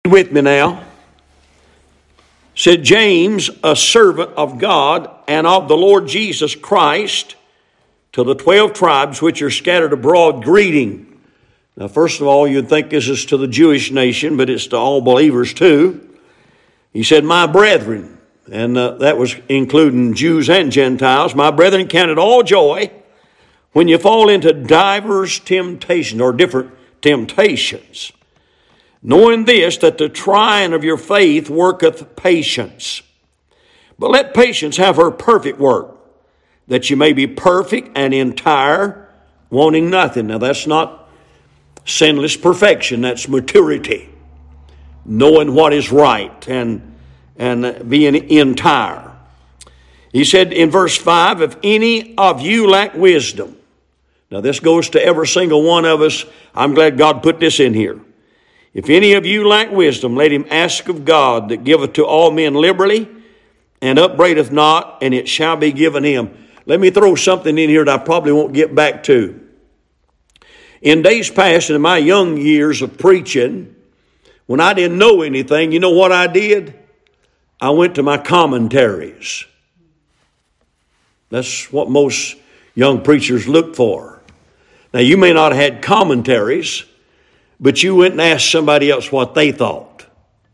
With me now. Said James, a servant of God and of the Lord Jesus Christ, to the 12 tribes which are scattered abroad, greeting. Now, first of all, you'd think this is to the Jewish nation, but it's to all believers too. He said, my brethren, and that was including Jews and Gentiles, my brethren, count it all joy when you fall into divers temptations or different temptations, knowing this, that the trying of your faith worketh patience. But let patience have her perfect work, that you may be perfect and entire, wanting nothing. Now that's not sinless perfection, that's maturity, knowing what is right and being entire. He said in verse 5, if any of you lack wisdom. Now this goes to every single one of us. I'm glad God put this in here. If any of you lack wisdom, let him ask of God, that giveth to all men liberally, and upbraideth not, and it shall be given him. Let me throw something in here that I probably won't get back to. In days past, in my young years of preaching, when I didn't know anything, you know what I did? I went to my commentaries. That's what most young preachers look for. Now, you may not have had commentaries, but you went and asked somebody else what they thought.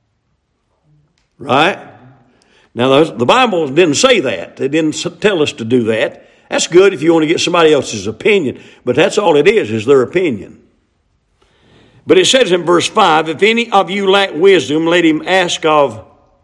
Right? Now, the Bible didn't say that. It didn't tell us to do that. That's good if you want to get somebody else's opinion, but that's all it is their opinion. But it says in verse 5, if any of you lack wisdom, let him ask of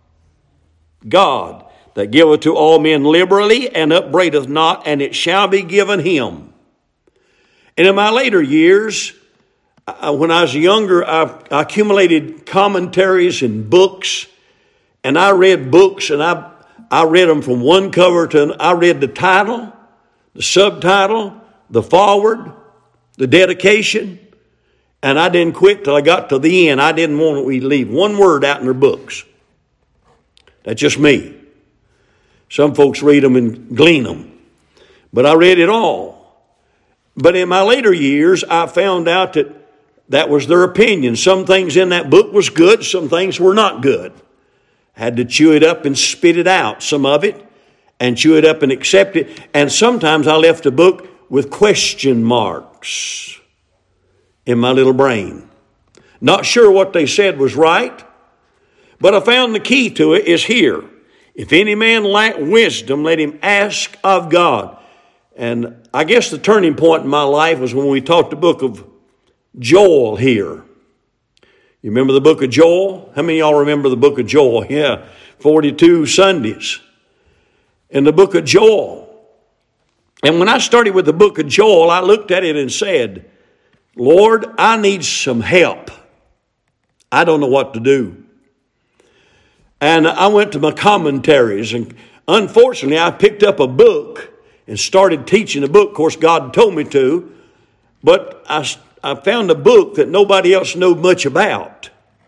God, that giveth to all men liberally, and upbraideth not, and it shall be given him. And in my later years, when I was younger, I accumulated commentaries and books, and I read books, and I read them from one cover to I read the title, the subtitle, the foreword, the dedication, and I didn't quit till I got to the end. I didn't want to leave one word out in their books. That's just me. Some folks read them and glean them, but I read it all. But in my later years, I found out that was their opinion. Some things in that book was good, some things were not good. Had to chew it up and spit it out, some of it, and chew it up and accept it. And sometimes I left a book with question marks in my little brain. Not sure what they said was right, but I found the key to it is here. If any man lack wisdom, let him ask of God. And I guess the turning point in my life was when we taught the book of Joel here. You remember the book of Joel? How many of y'all remember the book of Joel? Yeah, 42 Sundays. In the book of Joel. And when I started with the book of Joel, I looked at it and said, Lord, I need some help. I don't know what to do. And I went to my commentaries, and unfortunately I picked up a book and started teaching the book. Of course, God told me to, but I found a book that nobody else knew much about.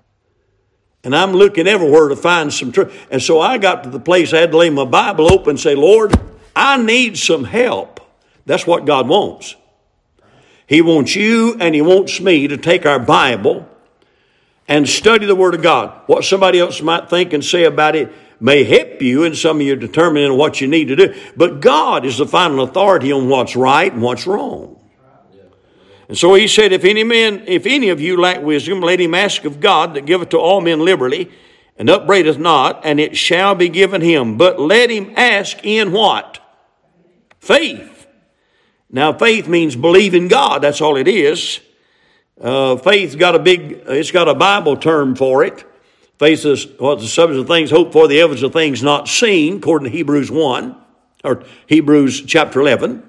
And I'm looking everywhere to find some truth. And so I got to the place I had to lay my Bible open and say, Lord, I need some help. That's what God wants. He wants you and he wants me to take our Bible and study the Word of God. What somebody else might think and say about it may help you in some of your determining what you need to do. But God is the final authority on what's right and what's wrong. And so he said, if any of you lack wisdom, let him ask of God, that giveth to all men liberally, and upbraideth not, and it shall be given him. But let him ask in what? Faith. Now, faith means believe in God. That's all it is. Faith's got it's got a Bible term for it. Faith is what the substance of things hoped for, the evidence of things not seen, according to Hebrews 1, or Hebrews chapter 11.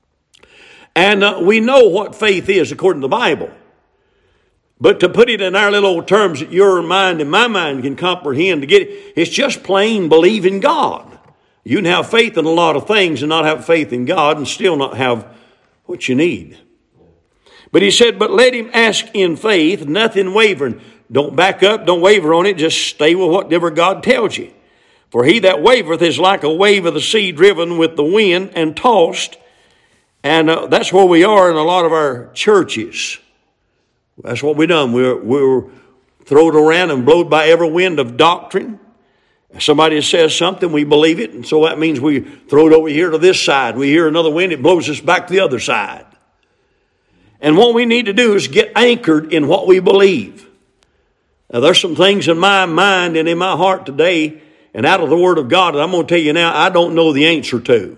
And we know what faith is according to the Bible. But to put it in our little old terms that your mind and my mind can comprehend to get it, it's just plain believe in God. You can have faith in a lot of things and not have faith in God and still not have what you need. But he said, but let him ask in faith, nothing wavering. Don't back up, don't waver on it, just stay with whatever God tells you. For he that wavereth is like a wave of the sea driven with the wind and tossed. And that's where we are in a lot of our churches. That's what we've done. We're thrown around and blown by every wind of doctrine. Somebody says something, we believe it, and so that means we throw it over here to this side. We hear another wind, it blows us back to the other side. And what we need to do is get anchored in what we believe. Now, there's some things in my mind and in my heart today and out of the Word of God that I'm going to tell you now I don't know the answer to.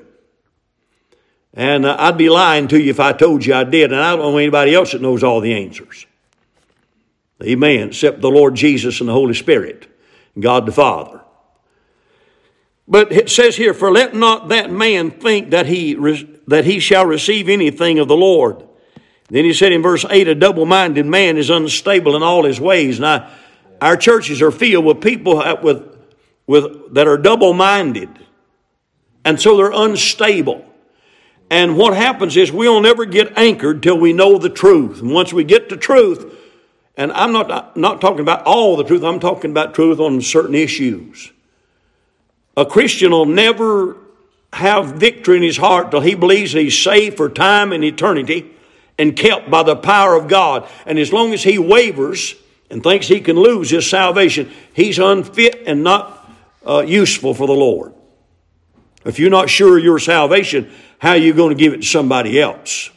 And I'd be lying to you if I told you I did, and I don't know anybody else that knows all the answers. Amen. Except the Lord Jesus and the Holy Spirit, God the Father. But it says here, for let not that man think that he shall receive anything of the Lord. Then he said in verse 8, a double-minded man is unstable in all his ways. Now, our churches are filled with people that are double-minded. And so they're unstable. And what happens is we'll never get anchored till we know the truth. And once we get the truth, and I'm not talking about all the truth, I'm talking about truth on certain issues. A Christian will never have victory in his heart till he believes he's saved for time and eternity and kept by the power of God. And as long as he wavers and thinks he can lose his salvation, he's unfit and not useful for the Lord. If you're not sure of your salvation, how are you going to give it to somebody else?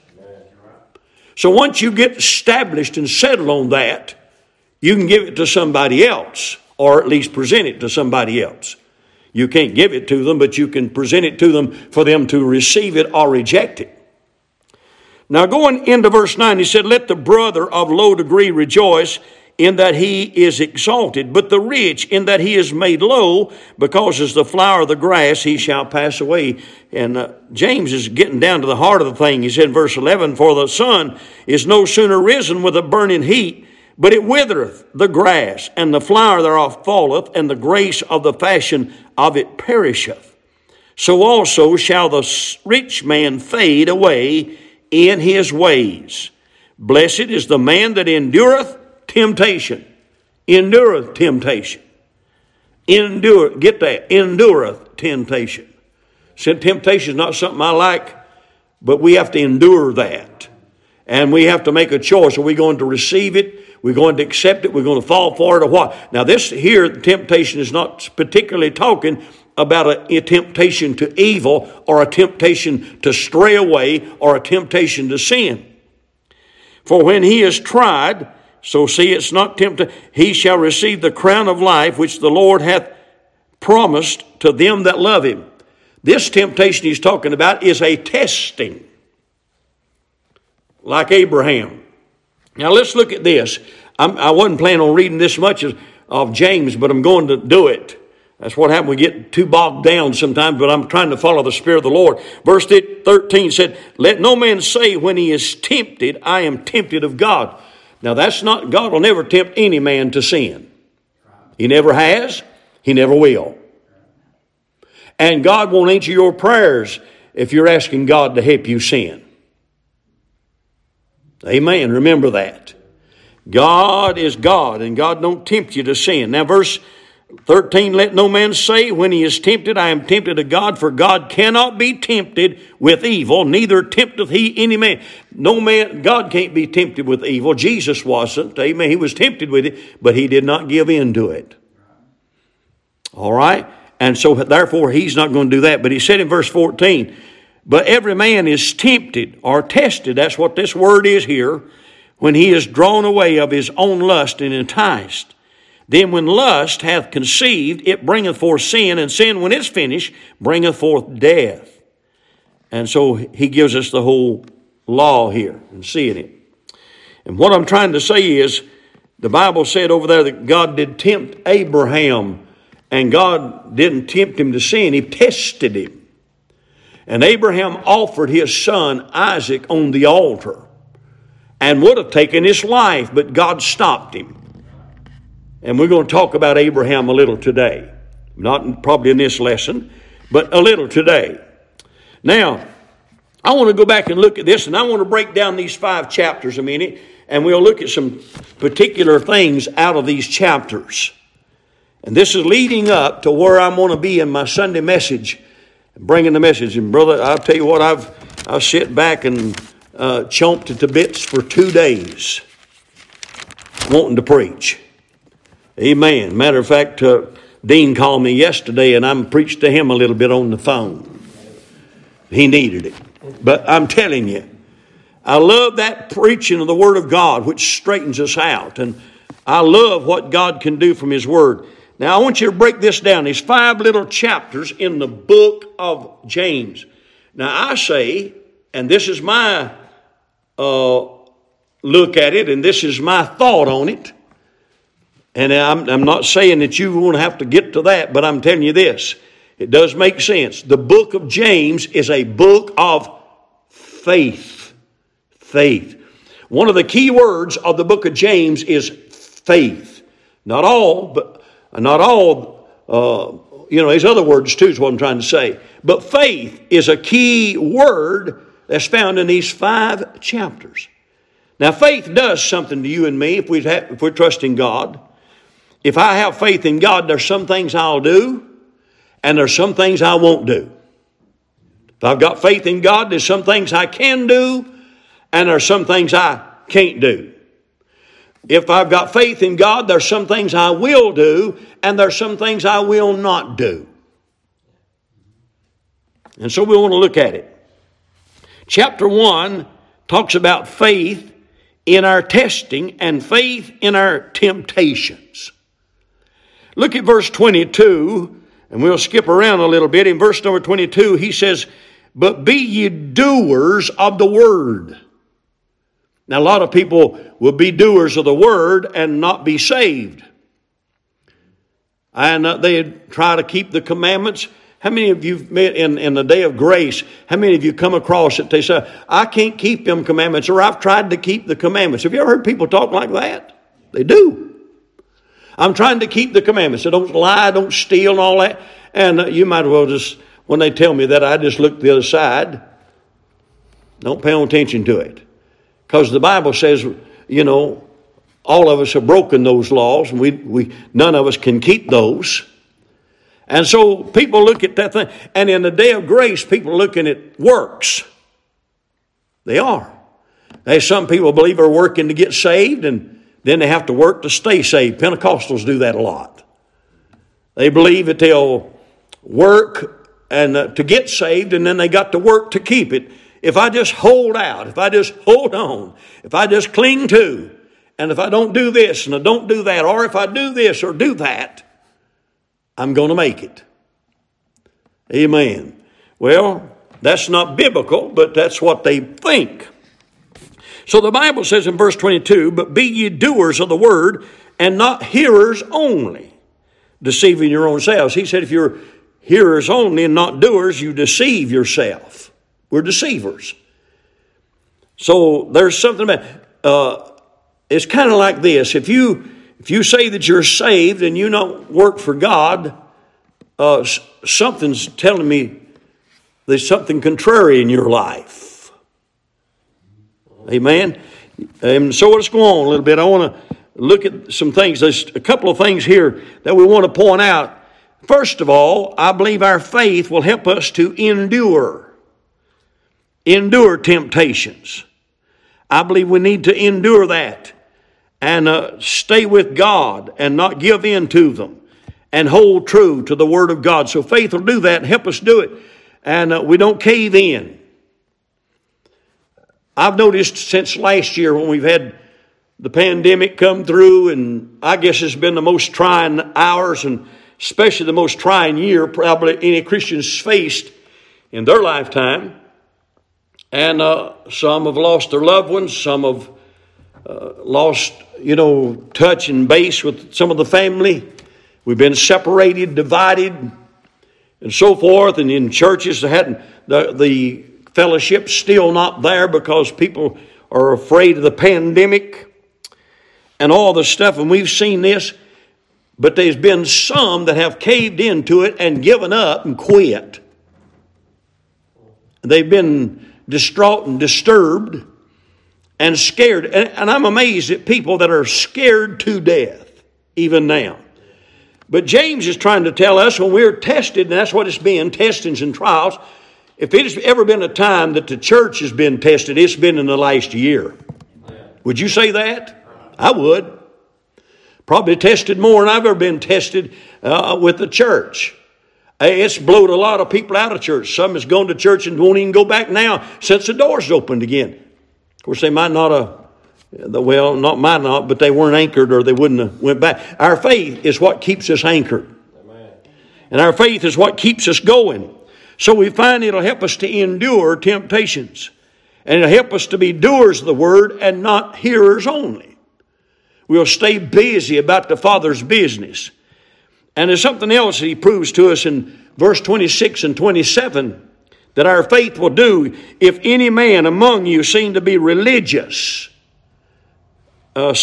So once you get established and settled on that, you can give it to somebody else, or at least present it to somebody else. You can't give it to them, but you can present it to them for them to receive it or reject it. Now going into verse 9, he said, let the brother of low degree rejoice in that he is exalted, but the rich in that he is made low, because as the flower of the grass he shall pass away. And James is getting down to the heart of the thing. He said in verse 11, for the sun is no sooner risen with a burning heat, but it withereth the grass, and the flower thereof falleth, and the grace of the fashion of it perisheth. So also shall the rich man fade away in his ways. Blessed is the man that endureth temptation. Endureth temptation. Get that. Endureth temptation. So temptation is not something I like, but we have to endure that. And we have to make a choice. Are we going to receive it? We're going to accept it? We're going to fall for it or what? Now this here, temptation is not particularly talking about a temptation to evil or a temptation to stray away or a temptation to sin. For when he is tried, so see it's not tempted, he shall receive the crown of life which the Lord hath promised to them that love him. This temptation he's talking about is a testing. Like Abraham. Now let's look at this. I wasn't planning on reading this much of James, but I'm going to do it. That's what happens. We get too bogged down sometimes, but I'm trying to follow the Spirit of the Lord. Verse 13 said, let no man say when he is tempted, I am tempted of God. Now that's not, God will never tempt any man to sin. He never has. He never will. And God won't answer your prayers if you're asking God to help you sin. Amen. Remember that. God is God, and God don't tempt you to sin. Now verse 13, let no man say when he is tempted, I am tempted of God, for God cannot be tempted with evil, neither tempteth he any man. No man, God can't be tempted with evil. Jesus wasn't. Amen. He was tempted with it, but he did not give in to it. All right. And so therefore he's not going to do that. But he said in verse 14, but every man is tempted or tested. That's what this word is here. When he is drawn away of his own lust and enticed. Then when lust hath conceived, it bringeth forth sin. And sin, when it's finished, bringeth forth death. And so he gives us the whole law here and seeing it. And what I'm trying to say is, the Bible said over there that God did tempt Abraham. And God didn't tempt him to sin. He tested him. And Abraham offered his son Isaac on the altar and would have taken his life, but God stopped him. And we're going to talk about Abraham a little today. Not probably in this lesson, but a little today. Now, I want to go back and look at this, and I want to break down these 5 chapters a minute, and we'll look at some particular things out of these chapters. And this is leading up to where I'm going to be in my Sunday message, bringing the message. And brother, I'll tell you what, I've sit back and chomped it to bits for 2 days wanting to preach. Amen. Matter of fact, Dean called me yesterday and I preached to him a little bit on the phone. He needed it. But I'm telling you, I love that preaching of the Word of God, which straightens us out. And I love what God can do from His Word. Now, I want you to break this down. There's 5 little chapters in the book of James. Now, I say, and this is my look at it, and this is my thought on it. And I'm not saying that you won't have to get to that, but I'm telling you this. It does make sense. The book of James is a book of faith. Faith. One of the key words of the book of James is faith. Not all, there's other words too is what I'm trying to say. But faith is a key word that's found in these 5 chapters. Now, faith does something to you and me if we're trusting God. If I have faith in God, there's some things I'll do, and there's some things I won't do. If I've got faith in God, there's some things I can do, and there's some things I can't do. If I've got faith in God, there's some things I will do, and there's some things I will not do. And so we want to look at it. Chapter 1 talks about faith in our testing and faith in our temptations. Look at verse 22, and we'll skip around a little bit. In verse number 22, he says, "But be ye doers of the word." Now, a lot of people will be doers of the word and not be saved. And they try to keep the commandments. How many of you met in the day of grace, how many of you come across it? They say, I can't keep them commandments, or I've tried to keep the commandments. Have you ever heard people talk like that? They do. I'm trying to keep the commandments. So don't lie, don't steal and all that. And you might as well just, when they tell me that, I just look to the other side. Don't pay no attention to it. Because the Bible says, all of us have broken those laws, and we none of us can keep those. And so people look at that thing. And in the day of grace, people are looking at works. They are. There's some people believe are working to get saved, and then they have to work to stay saved. Pentecostals do that a lot. They believe that they'll work and to get saved, and then they got to work to keep it. If I just hold out, if I just hold on, if I just cling to, and if I don't do this and I don't do that, or if I do this or do that, I'm going to make it. Amen. Well, that's not biblical, but that's what they think. So the Bible says in verse 22, "But be ye doers of the word, and not hearers only, deceiving your own selves." He said if you're hearers only and not doers, you deceive yourself. We're deceivers. So there's something about it's kind of like this. If you say that you're saved and you don't work for God, something's telling me there's something contrary in your life. Amen. And so let's go on a little bit. I want to look at some things. There's a couple of things here that we want to point out. First of all, I believe our faith will help us to endure temptations. I believe we need to endure that and stay with God and not give in to them and hold true to the Word of God. So faith will do that and help us do it. And we don't cave in. I've noticed since last year when we've had the pandemic come through, and I guess it's been the most trying hours and especially the most trying year probably any Christians faced in their lifetime. And some have lost their loved ones. Some have lost, touch and base with some of the family. We've been separated, divided, and so forth. And in churches, the fellowship's still not there because people are afraid of the pandemic and all the stuff. And we've seen this. But there's been some that have caved into it and given up and quit. They've been distraught and disturbed and scared. And I'm amazed at people that are scared to death, even now. But James is trying to tell us when we're tested, and that's what it's been, testings and trials. If it's ever been a time that the church has been tested, it's been in the last year. Would you say that? I would. Probably tested more than I've ever been tested with the church. It's blowed a lot of people out of church. Some has gone to church and won't even go back now since the doors opened again. Of course, they might not but they weren't anchored or they wouldn't have went back. Our faith is what keeps us anchored. Amen. And our faith is what keeps us going. So we find it'll help us to endure temptations. And it'll help us to be doers of the word and not hearers only. We'll stay busy about the Father's business. And there's something else that he proves to us in verse 26 and 27 that our faith will do. If any man among you seem to be religious, and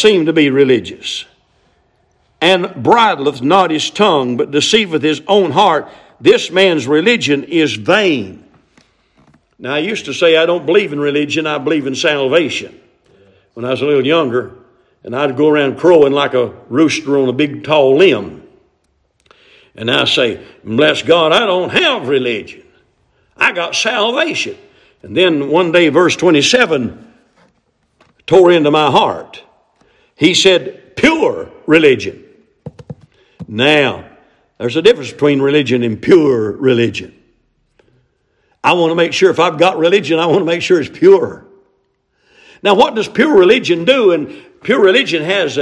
bridleth not his tongue, but deceiveth his own heart, this man's religion is vain. Now, I used to say I don't believe in religion, I believe in salvation. When I was a little younger, and I'd go around crowing like a rooster on a big tall limb. And I say, bless God, I don't have religion. I got salvation. And then one day, verse 27 tore into my heart. He said, pure religion. Now, there's a difference between religion and pure religion. I want to make sure if I've got religion, I want to make sure it's pure. Now, what does pure religion do? And pure religion has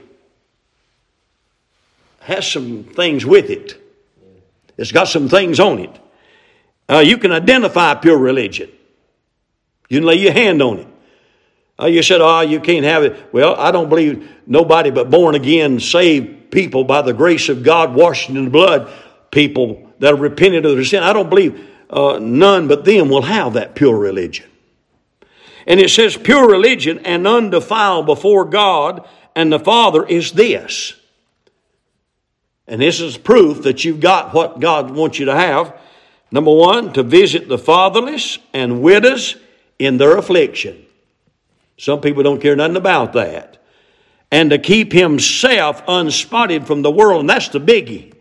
some things with it. It's got some things on it. You can identify pure religion. You can lay your hand on it. You said, you can't have it. Well, I don't believe nobody but born again, saved people by the grace of God, washed in the blood, people that have repented of their sin. I don't believe none but them will have that pure religion. And it says pure religion and undefiled before God and the Father is this. And this is proof that you've got what God wants you to have. Number one, to visit the fatherless and widows in their affliction. Some people don't care nothing about that. And to keep himself unspotted from the world. And that's the biggie.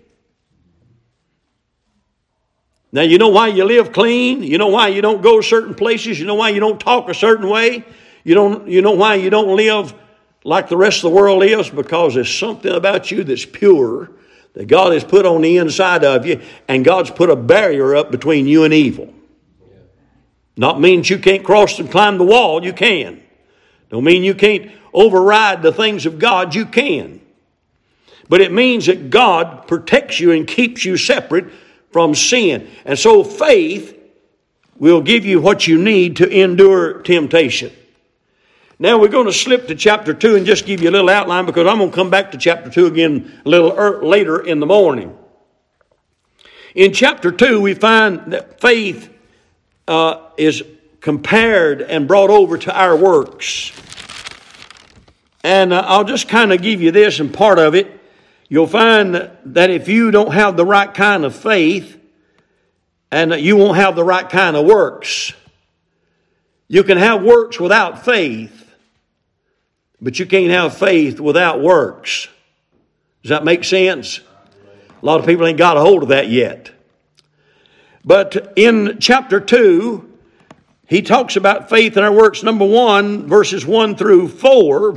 Now, you know why you live clean? You know why you don't go certain places? You know why you don't talk a certain way? You know why you don't live like the rest of the world lives? Because there's something about you that's pure that God has put on the inside of you, and God's put a barrier up between you and evil. Not means you can't cross and climb the wall. You can. Don't mean you can't override the things of God. You can. But it means that God protects you and keeps you separate from sin. And so faith will give you what you need to endure temptation. Now we're going to slip to chapter 2 and just give you a little outline because I'm going to come back to chapter 2 again a little later in the morning. In chapter 2 we find that faith is compared and brought over to our works. And I'll just kind of give you this and part of it. You'll find that if you don't have the right kind of faith and you won't have the right kind of works. You can have works without faith, but you can't have faith without works. Does that make sense? A lot of people ain't got a hold of that yet. But in chapter 2, he talks about faith in our works. Number 1, verses 1 through 4,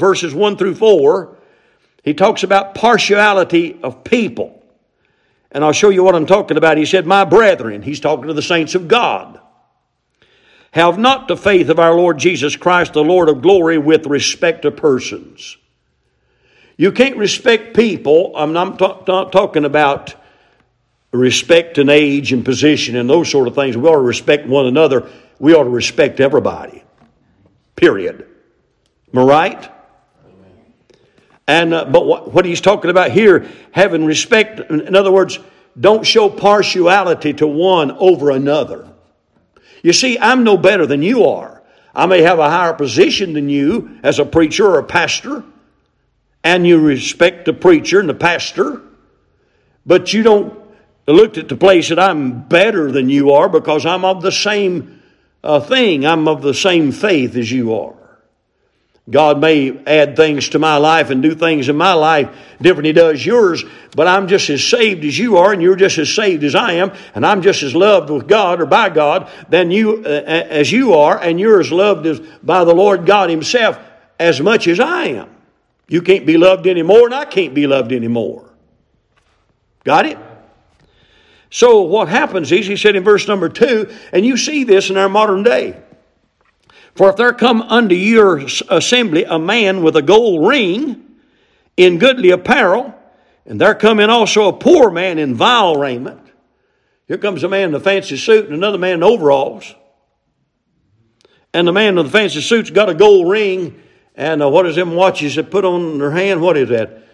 he talks about partiality of people. And I'll show you what I'm talking about. He said, my brethren, he's talking to the saints of God, have not the faith of our Lord Jesus Christ, the Lord of glory, with respect to persons. You can't respect people. I'm not talking about respect and age and position and those sort of things. We ought to respect one another. We ought to respect everybody. Period. Am I right? And but what he's talking about here, having respect, in other words, don't show partiality to one over another. You see, I'm no better than you are. I may have a higher position than you as a preacher or a pastor, and you respect the preacher and the pastor, but you don't look at the place that I'm better than you are because I'm of the same thing. I'm of the same faith as you are. God may add things to my life and do things in my life different than He does yours, but I'm just as saved as you are, and you're just as saved as I am, and I'm just as loved with God or by God than you as you are, and you're as loved as by the Lord God Himself as much as I am. You can't be loved anymore, and I can't be loved anymore. Got it? So what happens is, he said in verse number 2, and you see this in our modern day. For if there come unto your assembly a man with a gold ring in goodly apparel, and there come in also a poor man in vile raiment. Here comes a man in a fancy suit and another man in overalls. And the man in the fancy suit's got a gold ring. And what is them watches that put on their hand? What is that?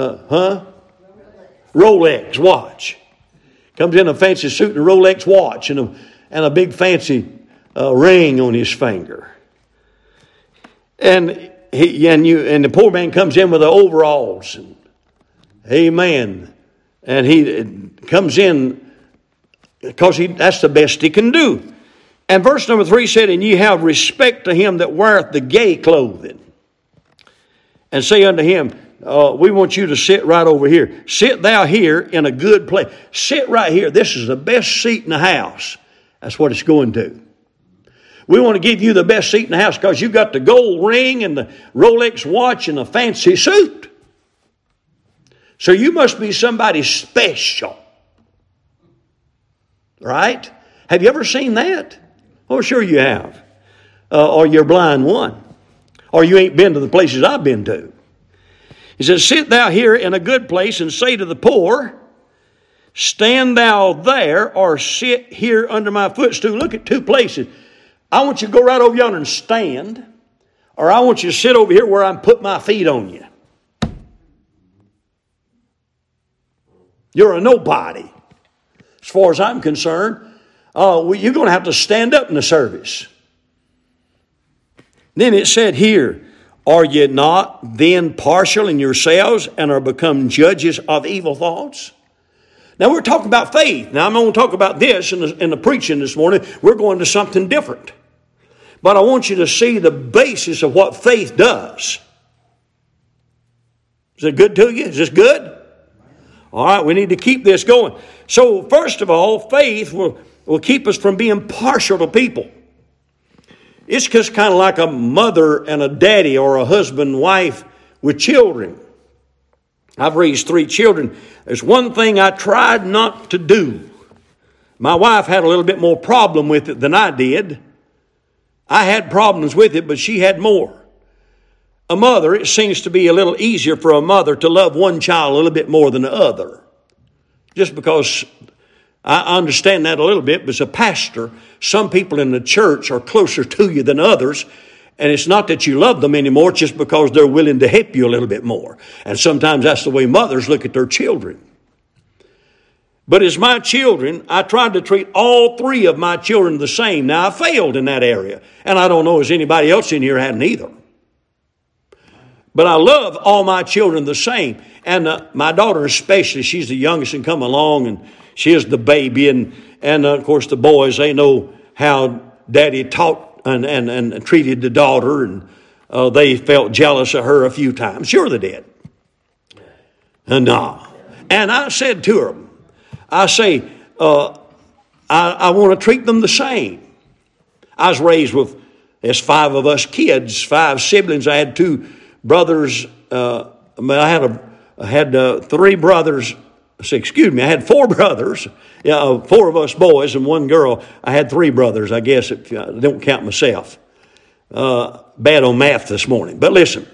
Rolex watch. Comes in a fancy suit and a Rolex watch and a big fancy ring on his finger. And the poor man comes in with the overalls. And, amen. And he comes in because that's the best he can do. And verse number 3 said, and ye have respect to him that weareth the gay clothing. And say unto him, we want you to sit right over here. Sit thou here in a good place. Sit right here. This is the best seat in the house. That's what it's going to. We want to give you the best seat in the house because you got the gold ring and the Rolex watch and a fancy suit. So you must be somebody special. Right? Have you ever seen that? Oh, sure you have. Or you're blind one. Or you ain't been to the places I've been to. He says, sit thou here in a good place and say to the poor, stand thou there or sit here under my footstool. Look at two places. I want you to go right over yonder and stand. Or I want you to sit over here where I'm put my feet on you. You're a nobody. As far as I'm concerned, you're going to have to stand up in the service. Then it said here, are ye not then partial in yourselves and are become judges of evil thoughts? Now we're talking about faith. Now I'm going to talk about this in the preaching this morning. We're going to something different. But I want you to see the basis of what faith does. Is it good to you? Is this good? All right, we need to keep this going. So first of all, faith will keep us from being partial to people. It's just kind of like a mother and a daddy or a husband, wife with children. I've raised 3 children. There's one thing I tried not to do. My wife had a little bit more problem with it than I did. I had problems with it, but she had more. A mother, it seems to be a little easier for a mother to love one child a little bit more than the other. Just because I understand that a little bit, but as a pastor, some people in the church are closer to you than others. And it's not that you love them anymore, it's just because they're willing to help you a little bit more. And sometimes that's the way mothers look at their children. But as my children, I tried to treat all 3 of my children the same. Now, I failed in that area. And I don't know as anybody else in here hadn't either. But I love all my children the same. And my daughter especially, she's the youngest and come along. And she is the baby. And of course, the boys, they know how Daddy taught and treated the daughter. And they felt jealous of her a few times. Sure they did. No. And I said to her, I say, I want to treat them the same. I was raised with, there's 5 of us kids, 5 siblings. I had 2 brothers. I had 3 brothers. I had 4 brothers. 4 of us boys and 1 girl. I had 3 brothers, I guess, if I don't count myself. Bad on math this morning. But listen,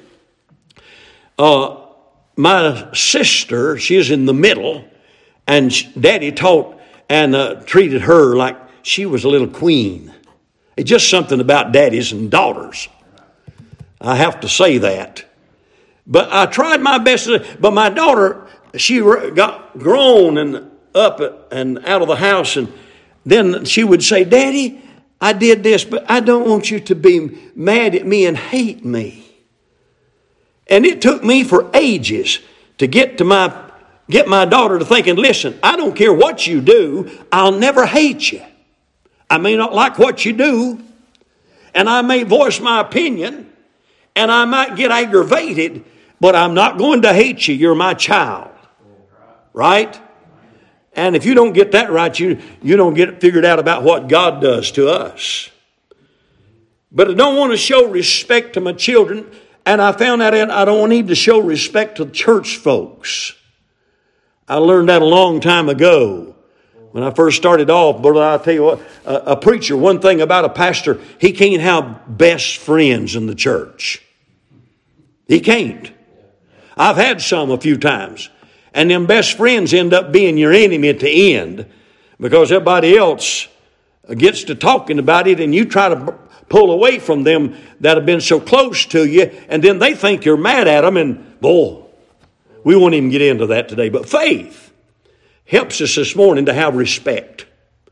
my sister, she's in the middle. And Daddy taught and treated her like she was a little queen. It's just something about daddies and daughters. I have to say that. But I tried my best. But my daughter, she got grown and up and out of the house. And then she would say, Daddy, I did this, but I don't want you to be mad at me and hate me. And it took me for ages to get my daughter to thinking, listen, I don't care what you do, I'll never hate you. I may not like what you do, and I may voice my opinion, and I might get aggravated, but I'm not going to hate you. You're my child. Right? And if you don't get that right, you don't get it figured out about what God does to us. But I don't want to show respect to my children And I found out I don't need to show respect to church folks. I learned that a long time ago. When I first started off, but I'll tell you what, a preacher, one thing about a pastor, he can't have best friends in the church. He can't. I've had some a few times. And them best friends end up being your enemy at the end because everybody else gets to talking about it and you try to pull away from them that have been so close to you, and then they think you're mad at them, and boy, we won't even get into that today. But faith helps us this morning to have respect,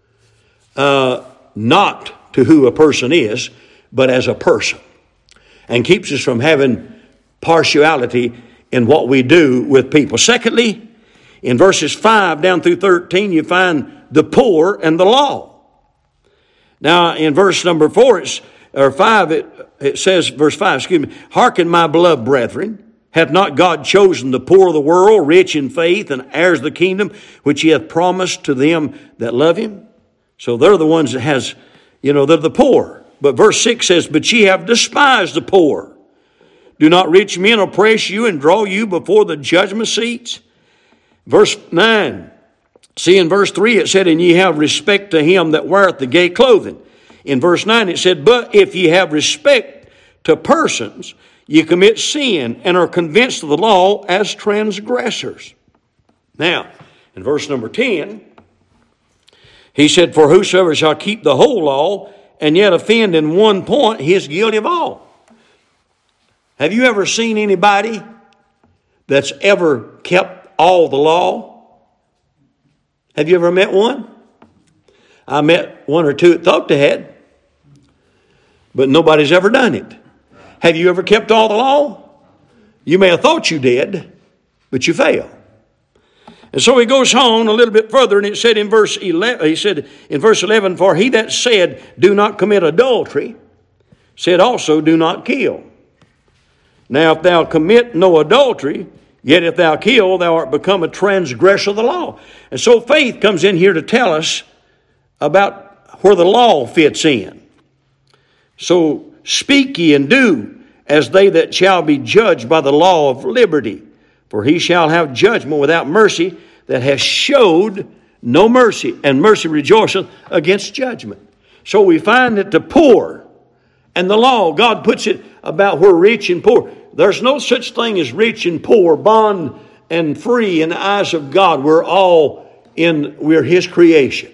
not to who a person is, but as a person, and keeps us from having partiality in what we do with people. Secondly, in verses 5 down through 13, you find the poor and the law. Now, in verse number 5, it says, verse 5, hearken, my beloved brethren, hath not God chosen the poor of the world, rich in faith, and heirs of the kingdom, which he hath promised to them that love him? So they're the ones that they're the poor. But verse 6 says, but ye have despised the poor. Do not rich men oppress you and draw you before the judgment seats? Verse 9. See, in verse 3 it said, and ye have respect to him that weareth the gay clothing. In verse 9 it said, but if ye have respect to persons, ye commit sin and are convinced of the law as transgressors. Now, in verse number 10, he said, for whosoever shall keep the whole law and yet offend in one point, he is guilty of all. Have you ever seen anybody that's ever kept all the law? Have you ever met one? I met one or two that thought they had, but nobody's ever done it. Have you ever kept all the law? You may have thought you did, but you failed. And so he goes on a little bit further, and it said in verse 11, for he that said, do not commit adultery, said also, do not kill. Now, if thou commit no adultery, yet if thou kill, thou art become a transgressor of the law. And so faith comes in here to tell us about where the law fits in. So speak ye and do as they that shall be judged by the law of liberty. For he shall have judgment without mercy that has showed no mercy. And mercy rejoiceth against judgment. So we find that the poor and the law, God puts it about where rich and poor. There's no such thing as rich and poor, bond and free in the eyes of God. We're his creation.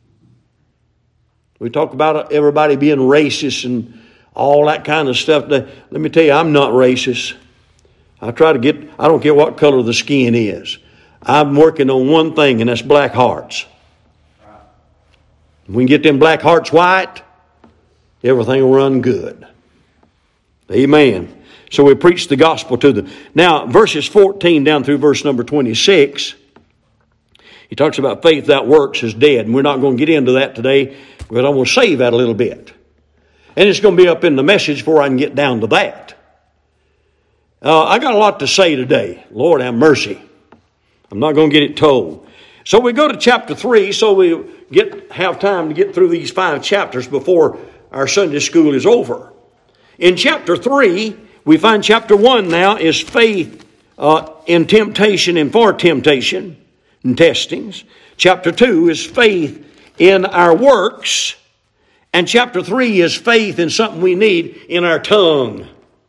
We talk about everybody being racist and all that kind of stuff. Let me tell you, I'm not racist. I don't care what color the skin is. I'm working on one thing, and that's black hearts. If we can get them black hearts white, everything will run good. Amen. So we preach the gospel to them. Now, verses 14 down through verse number 26, he talks about faith without works is dead. And we're not going to get into that today, but I'm going to save that a little bit. And it's going to be up in the message before I can get down to that. I got a lot to say today. Lord have mercy. I'm not going to get it told. So we go to chapter 3, so we have time to get through these 5 chapters before our Sunday school is over. In chapter 3, we find chapter 1 now is faith in temptation and for temptation and testings. Chapter 2 is faith in our works. And chapter 3 is faith in something we need in our tongue.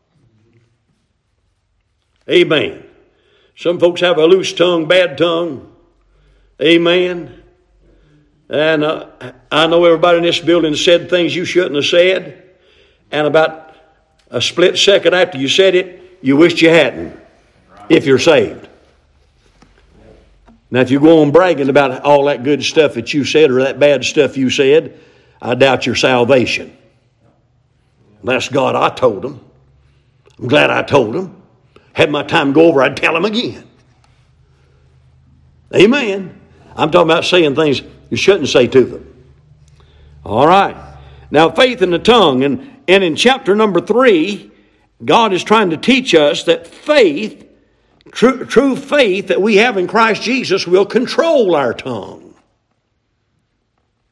Amen. Some folks have a loose tongue, bad tongue. Amen. And I know everybody in this building said things you shouldn't have said. And about a split second after you said it, you wished you hadn't, if you're saved. Now, if you go on bragging about all that good stuff that you said or that bad stuff you said, I doubt your salvation. That's God, I told him. I'm glad I told him. Had my time go over, I'd tell him again. Amen. I'm talking about saying things you shouldn't say to them. All right. Now, faith in the tongue. And in chapter number 3, God is trying to teach us that faith, true faith that we have in Christ Jesus will control our tongue.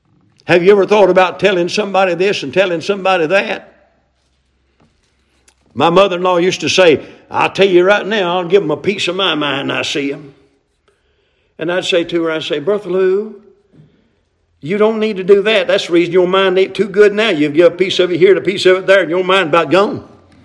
Have you ever thought about telling somebody this and telling somebody that? My mother-in-law used to say, I'll tell you right now, I'll give them a piece of my mind when I see them. And I'd say to her, I'd say, Bertha Lou, you don't need to do that. That's the reason your mind ain't too good now. You've got a piece of it here and a piece of it there, and your mind about gone.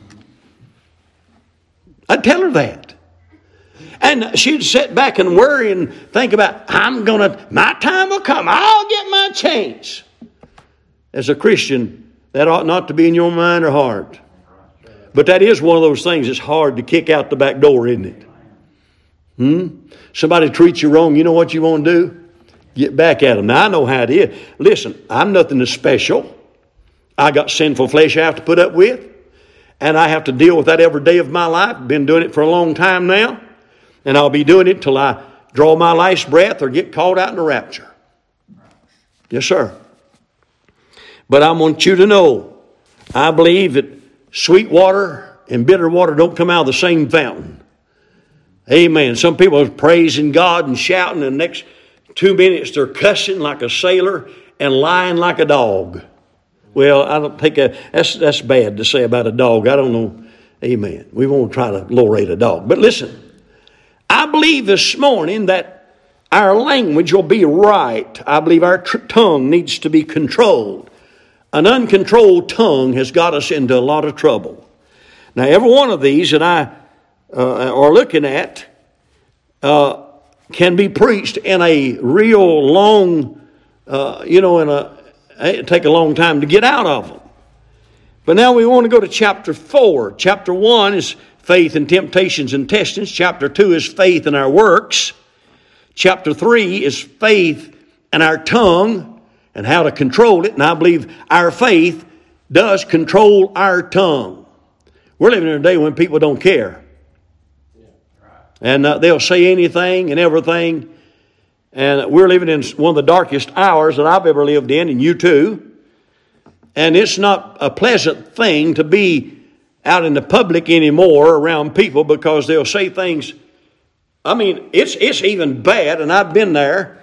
I'd tell her that. And she'd sit back and worry and think about, my time will come. I'll get my chance. As a Christian, that ought not to be in your mind or heart. But that is one of those things that's hard to kick out the back door, isn't it? Somebody treats you wrong, you know what you want to do? Get back at them. Now, I know how it is. Listen, I'm nothing as special. I got sinful flesh I have to put up with. And I have to deal with that every day of my life. Been doing it for a long time now. And I'll be doing it till I draw my last breath or get called out in the rapture. Yes, sir. But I want you to know, I believe that sweet water and bitter water don't come out of the same fountain. Amen. Some people are praising God and shouting, and the next 2 minutes they're cussing like a sailor and lying like a dog. Well, I don't think that's bad to say about a dog. I don't know. Amen. We won't try to lorate a dog. But listen, I believe this morning that our language will be right. I believe our tongue needs to be controlled. An uncontrolled tongue has got us into a lot of trouble. Now, every one of these that I are looking at can be preached in a real long, it take a long time to get out of them. But now we want to go to chapter 4. Chapter 1 is faith and temptations and testings. Chapter 2 is faith and our works. Chapter 3 is faith and our tongue and how to control it. And I believe our faith does control our tongue. We're living in a day when people don't care. And they'll say anything and everything. And we're living in one of the darkest hours that I've ever lived in, and you too. And it's not a pleasant thing to be out in the public anymore around people, because they'll say things. I mean, it's even bad, and I've been there.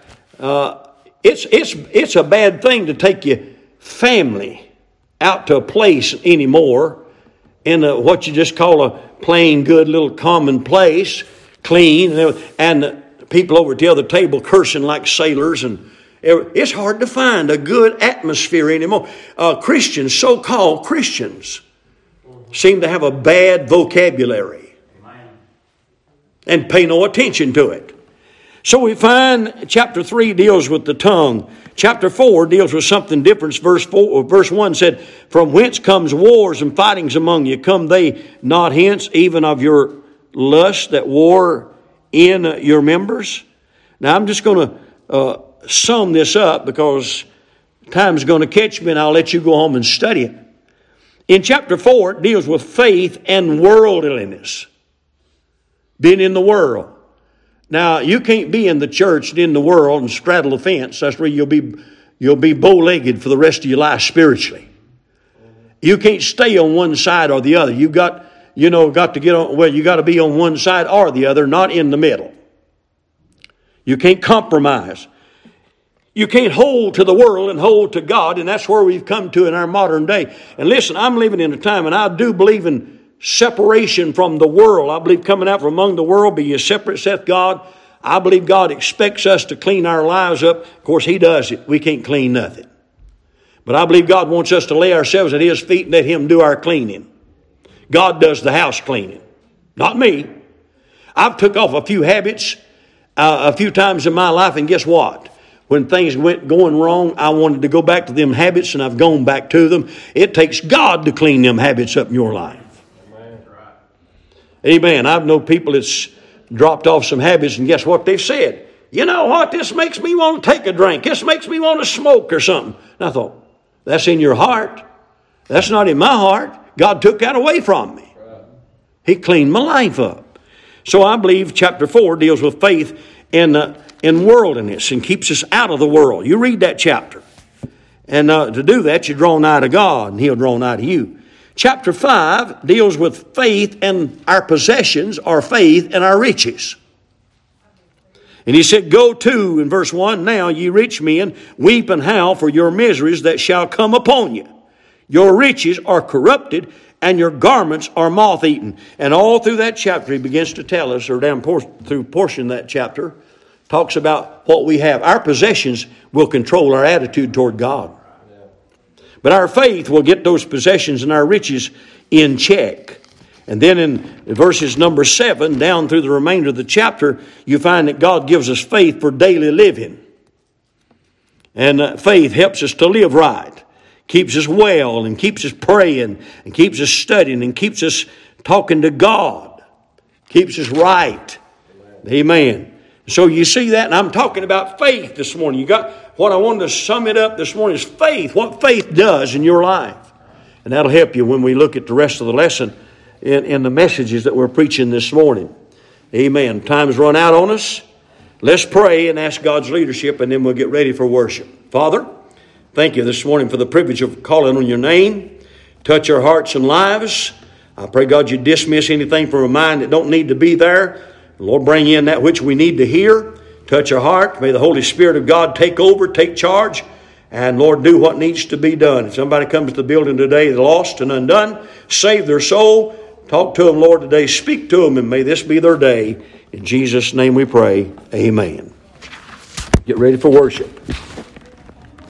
It's a bad thing to take your family out to a place anymore in what you just call a plain good little common place, clean, and people over at the other table cursing like sailors, and it's hard to find a good atmosphere anymore. Christians, so-called Christians, seem to have a bad vocabulary and pay no attention to it. So we find chapter 3 deals with the tongue. Chapter 4 deals with something different. Verse 1 said, "From whence comes wars and fightings among you? Come they not hence, even of your lust that war in your members?" Now I'm just going to sum this up, because time's going to catch me, and I'll let you go home and study it. In chapter 4, it deals with faith and worldliness. Being in the world. Now, you can't be in the church and in the world and straddle the fence. That's where you'll be bow-legged for the rest of your life spiritually. You can't stay on one side or the other. You got to get on. Well, you got to be on one side or the other, not in the middle. You can't compromise. You can't hold to the world and hold to God, and that's where we've come to in our modern day. And listen, I'm living in a time, and I do believe in separation from the world. I believe coming out from among the world, be ye separate, saith God. I believe God expects us to clean our lives up. Of course, He does it. We can't clean nothing. But I believe God wants us to lay ourselves at His feet and let Him do our cleaning. God does the house cleaning, not me. I've took off a few habits a few times in my life, and guess what? When things went going wrong, I wanted to go back to them habits, and I've gone back to them. It takes God to clean them habits up in your life. Amen. I've known people that's dropped off some habits, and guess what they've said? You know what? This makes me want to take a drink. This makes me want to smoke or something. And I thought, that's in your heart. That's not in my heart. God took that away from me. He cleaned my life up. So I believe chapter 4 deals with faith in worldliness and keeps us out of the world. You read that chapter. And to do that, you draw nigh to God, and He'll draw nigh to you. Chapter 5 deals with faith and our possessions, or faith and our riches. And He said, "Go to," in verse 1, "now ye rich men, weep and howl for your miseries that shall come upon you. Your riches are corrupted, and your garments are moth-eaten. And all through that chapter, he begins to tell us, or through portion of that chapter, talks about what we have. Our possessions will control our attitude toward God. But our faith will get those possessions and our riches in check. And then in verses number 7, down through the remainder of the chapter, you find that God gives us faith for daily living. And faith helps us to live right, keeps us well, and keeps us praying, and keeps us studying, and keeps us talking to God, keeps us right. Amen. So you see that, and I'm talking about faith this morning. You got what I wanted to sum it up this morning is faith, what faith does in your life. And that'll help you when we look at the rest of the lesson in the messages that we're preaching this morning. Amen. Time's run out on us. Let's pray and ask God's leadership, and then we'll get ready for worship. Father, thank you this morning for the privilege of calling on your name. Touch our hearts and lives. I pray, God, you dismiss anything from our mind that don't need to be there. Lord, bring in that which we need to hear. Touch our heart. May the Holy Spirit of God take over, take charge, and Lord, do what needs to be done. If somebody comes to the building today, they're lost and undone, save their soul. Talk to them, Lord, today. Speak to them, and may this be their day. In Jesus' name we pray. Amen. Get ready for worship.